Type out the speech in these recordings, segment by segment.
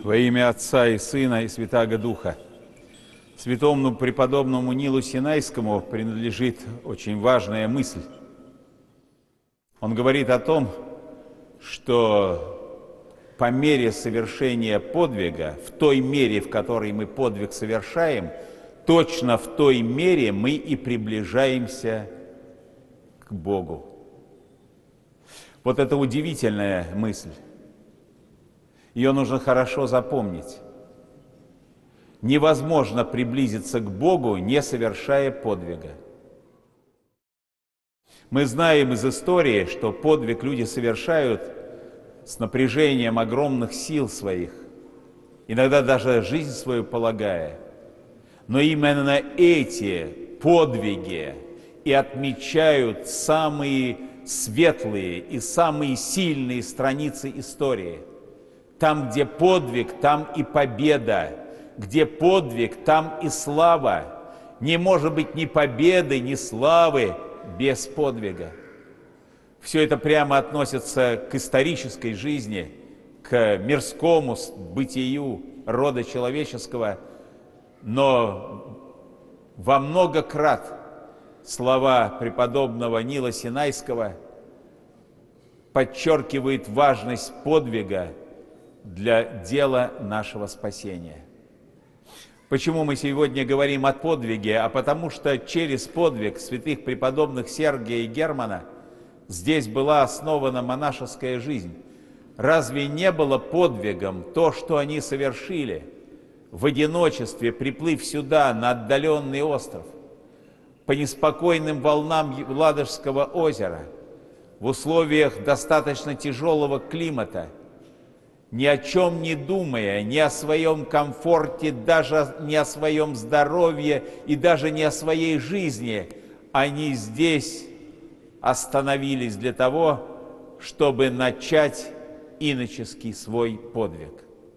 Во имя Отца и Сына и Святаго Духа. Святому преподобному Нилу Синайскому принадлежит очень важная мысль. Он говорит о том, что по мере совершения подвига, в той мере, в которой мы подвиг совершаем, точно в той мере мы и приближаемся к Богу. Вот это удивительная мысль. Ее нужно хорошо запомнить. Невозможно приблизиться к Богу, не совершая подвига. Мы знаем из истории, что подвиг люди совершают с напряжением огромных сил своих, иногда даже жизнь свою полагая. Но именно эти подвиги и отмечают самые светлые и самые сильные страницы истории. Там, где подвиг, там и победа. Где подвиг, там и слава. Не может быть ни победы, ни славы без подвига. Все это прямо относится к исторической жизни, к мирскому бытию рода человеческого. Но во много крат слова преподобного Нила Синайского подчеркивают важность подвига для дела нашего спасения. Почему мы сегодня говорим о подвиге? А потому что через подвиг святых преподобных Сергия и Германа здесь была основана монашеская жизнь. Разве не было подвигом то, что они совершили, в одиночестве, приплыв сюда, на отдаленный остров, по неспокойным волнам Ладожского озера, в условиях достаточно тяжелого климата, ни о чем не думая, ни о своем комфорте, даже не о своем здоровье и даже не о своей жизни, они здесь остановились для того, чтобы начать иноческий свой подвиг.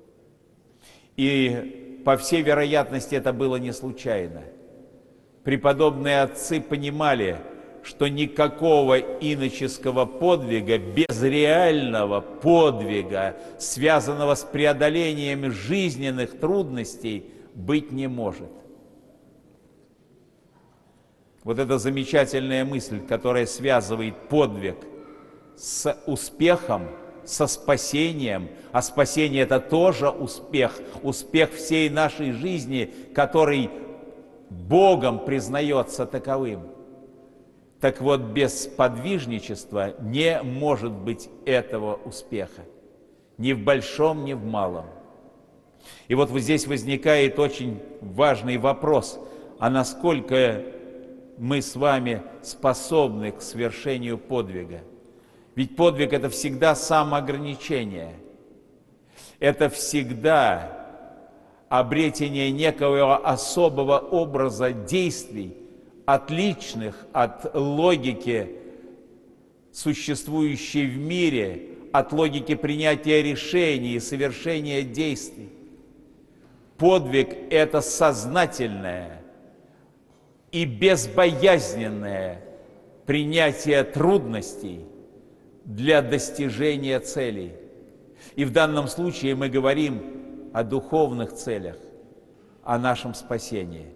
И, по всей вероятности, это было не случайно. Преподобные отцы понимали, что никакого иноческого подвига без реального подвига, связанного с преодолением жизненных трудностей, быть не может. Вот эта замечательная мысль, которая связывает подвиг с успехом, со спасением, а спасение – это тоже успех, успех всей нашей жизни, который Богом признается таковым. Так вот, без подвижничества не может быть этого успеха. Ни в большом, ни в малом. И вот здесь возникает очень важный вопрос, а насколько мы с вами способны к свершению подвига? Ведь подвиг – это всегда самоограничение. Это всегда обретение некого особого образа действий, отличных от логики, существующей в мире, от логики принятия решений и совершения действий. Подвиг – это сознательное и безбоязненное принятие трудностей для достижения целей. И в данном случае мы говорим о духовных целях, о нашем спасении.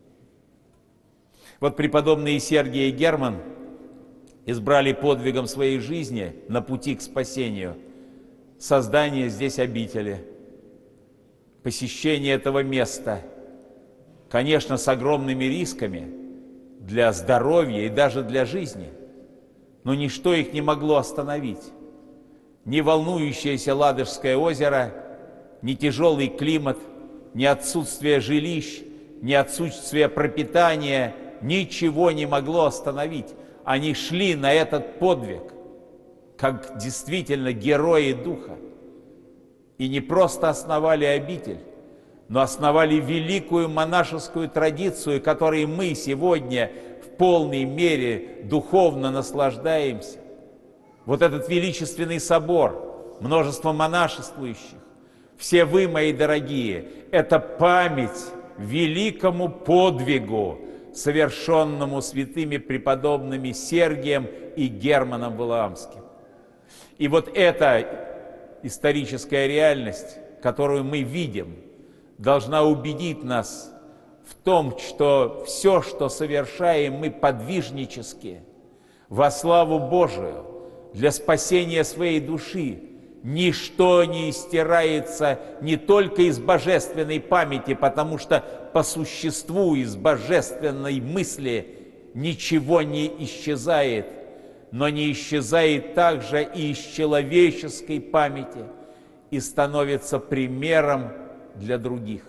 Вот преподобные Сергий и Герман избрали подвигом своей жизни на пути к спасению создание здесь обители, посещение этого места, конечно, с огромными рисками для здоровья и даже для жизни, но ничто их не могло остановить. Ни волнующееся Ладожское озеро, ни тяжелый климат, ни отсутствие жилищ, ни отсутствие пропитания – ничего не могло остановить. Они шли на этот подвиг, как действительно герои духа. И не просто основали обитель, но основали великую монашескую традицию, которой мы сегодня в полной мере духовно наслаждаемся. Вот этот величественный собор, множество монашествующих, все вы, мои дорогие, это память великому подвигу, совершенному святыми преподобными Сергием и Германом Валаамским. И вот эта историческая реальность которую мы видим, должна убедить нас в том, что все, что совершаем мы подвижнически, во славу Божию, для спасения своей души, ничто не стирается не только из божественной памяти, потому что по существу из божественной мысли ничего не исчезает, но не исчезает также и из человеческой памяти и становится примером для других.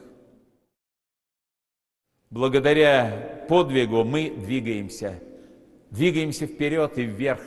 Благодаря подвигу мы двигаемся вперед и вверх.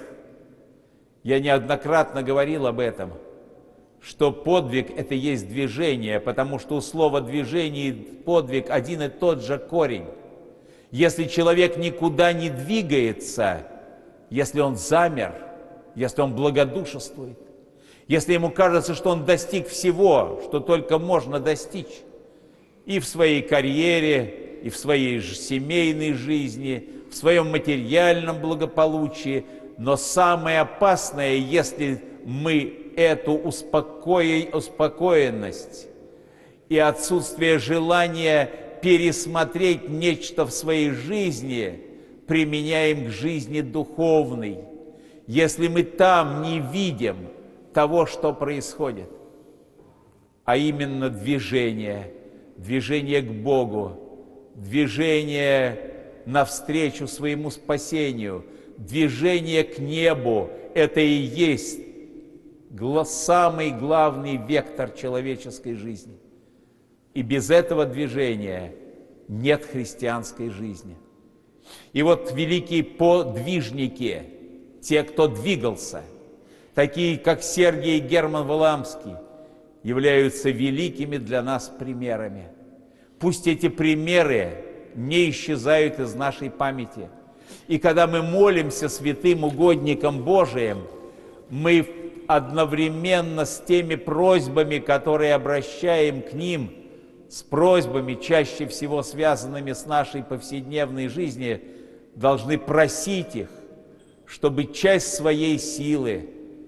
Я неоднократно говорил об этом, что подвиг – это есть движение, потому что у слова «движение» и «подвиг» один и тот же корень. Если человек никуда не двигается, если он замер, если он благодушествует, если ему кажется, что он достиг всего, что только можно достичь, и в своей карьере, и в своей семейной жизни, в своем материальном благополучии, но самое опасное, если мы эту успокоенность и отсутствие желания пересмотреть нечто в своей жизни применяем к жизни духовной, если мы там не видим того, что происходит, а именно движение к Богу, движение навстречу своему спасению, движение к небу – это и есть самый главный вектор человеческой жизни. И без этого движения нет христианской жизни. И вот великие подвижники, те, кто двигался, такие как Сергий Герман Валаамский, являются великими для нас примерами. Пусть эти примеры не исчезают из нашей памяти. И когда мы молимся святым угодникам Божиим, мы одновременно с теми просьбами, которые обращаем к ним, с просьбами, чаще всего связанными с нашей повседневной жизнью, должны просить их, чтобы часть своей силы,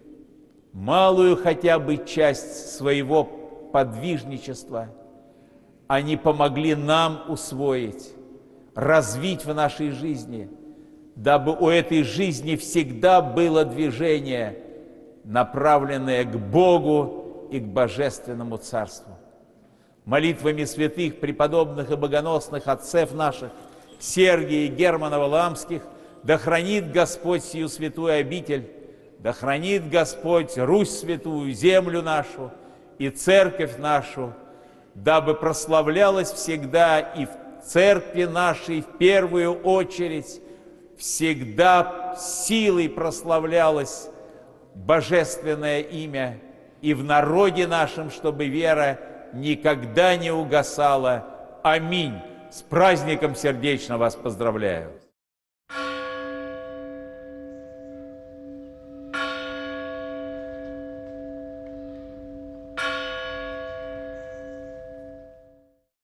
малую хотя бы часть своего подвижничества, они помогли нам усвоить, развить в нашей жизни, дабы у этой жизни всегда было движение, направленное к Богу и к Божественному Царству. Молитвами святых, преподобных и богоносных отцев наших, Сергия и Германа Валаамских, да хранит Господь сию святую обитель, да хранит Господь Русь святую, землю нашу и церковь нашу, дабы прославлялась всегда и в церкви нашей в первую очередь, всегда силой прославлялось божественное имя, и в народе нашем, чтобы вера никогда не угасала. Аминь. С праздником сердечно вас поздравляю.